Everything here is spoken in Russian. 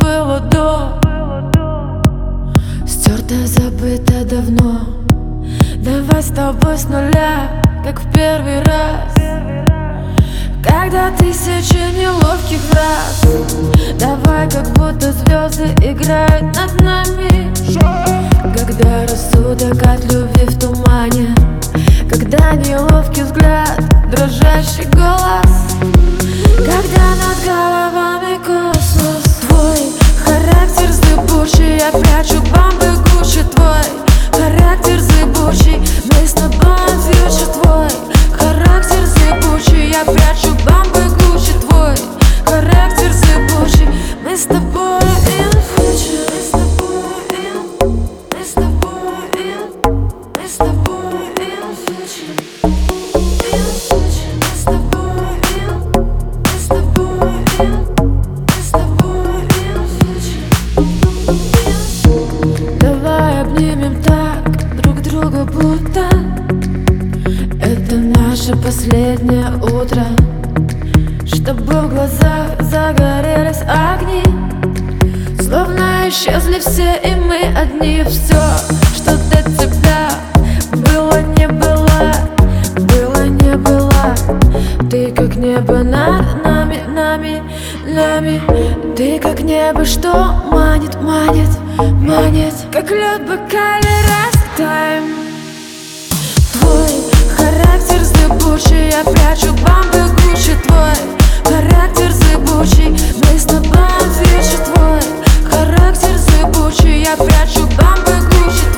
было до. Стерто, забыто давно. Давай с тобой с нуля, как в первый раз, когда тысячи неловких фраз. Давай, как будто звезды играют над нами, когда рассудок от любви в тумане, когда неловкий взгляд, дрожащий голос, когда над головами космос. Твой характер зыбучий, я прячу бомбы Гуччи. Твой характер зыбучий, мы с тобой в фьючер. Твой характер зыбучий, я прячу бомбы Гуччи. Твой характер зыбучий, мы с тобой in future. Мы с тобой in future. Давай обнимем так друг друга, будто это наше последнее утро, чтобы в глазах загорелись огни, словно исчезли все, и мы одни. Все, что до тебя было, не было, было, не было. Ты как небо над нами, нами, нами. Ты как небо, что манит, манит, манит, как лед бокале растаем. Твой характер зыбучий, я прячу бомбы Гуччи. Твой характер зыбучий, мы с тобой в фьючер. Твой характер зыбучий, я прячу бомбы Гуччи.